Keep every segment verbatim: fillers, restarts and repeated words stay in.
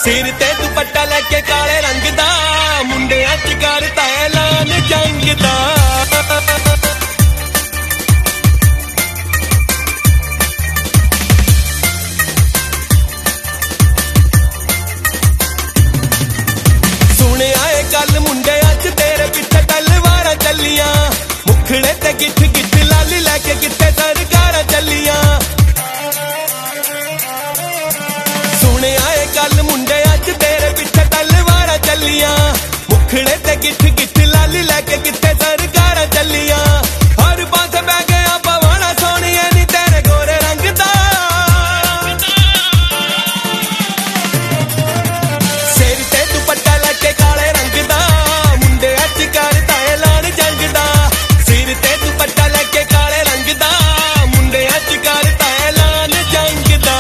सिर ते दुपट्टा लेके काले रंग दा मुंडियां च करता ऐलान जंग दा। सुने आए गल मुंडियां च तेरे पिछे तलवारां चलियां, मुखड़े ते गिठ गिठ लाली लेके किथे सरकारां चलियां। सुने आए गल मुंडियां च तेरे पिछे तलवारां चलियां, मुखड़े ते गिठ गिठ लाली लेके किथे सरकारां चलियां। हर पासे बह गया पवाना सोनिया नी तेरे गोरे रंग दा। सिर ते दुपट्टा लेके काले रंग दा मुंडियां च करता ऐलान जंग दा। सिर ते दुपट्टा लेके काले रंग दा मुंडियां च करता ऐलान जंग दा।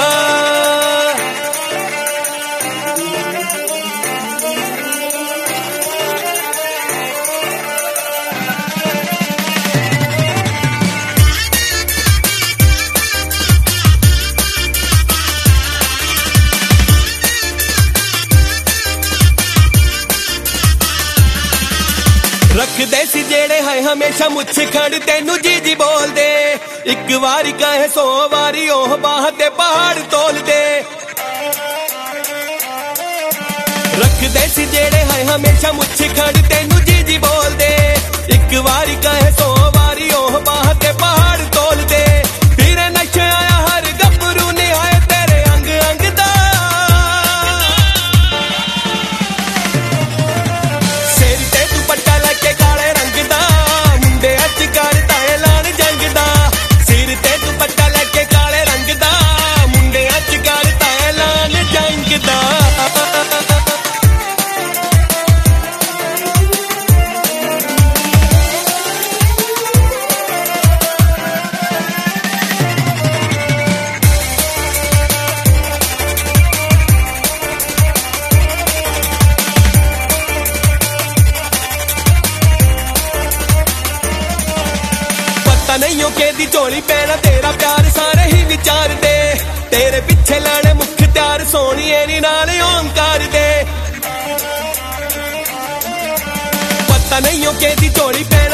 रखदे सी जेड़े है हमेशा मुछ खड़ तेनू जी जी बोल दे, एक बारी कहे सौ बारी ओह बाह ते पहाड़ तोल दे। रखदे सी जेड़े है हमेशा मुछ खड़ तेनू जी जी बोल दे, एक बारी कहे सौ बारी ओह बाह ते पहाड़ तोल दे। फिर नशे आया हर गभरू ने आए तेरे अंग अंग दा। सिर ते दुपट्टा लेके काले रंग दा मुंडियां च करता ऐलान जंग दा। सिर ते दुपट्टा लेके काले रंग दा मुंडियां च करता ऐलान जंग दा। नहीं हो के दी झोली पैना तेरा प्यार सारे ही विचार दे, तेरे पिछे लाने मुख त्यार सोनिए नी नाल ओंकार दे। पता नहीं हो के दी झोली पैना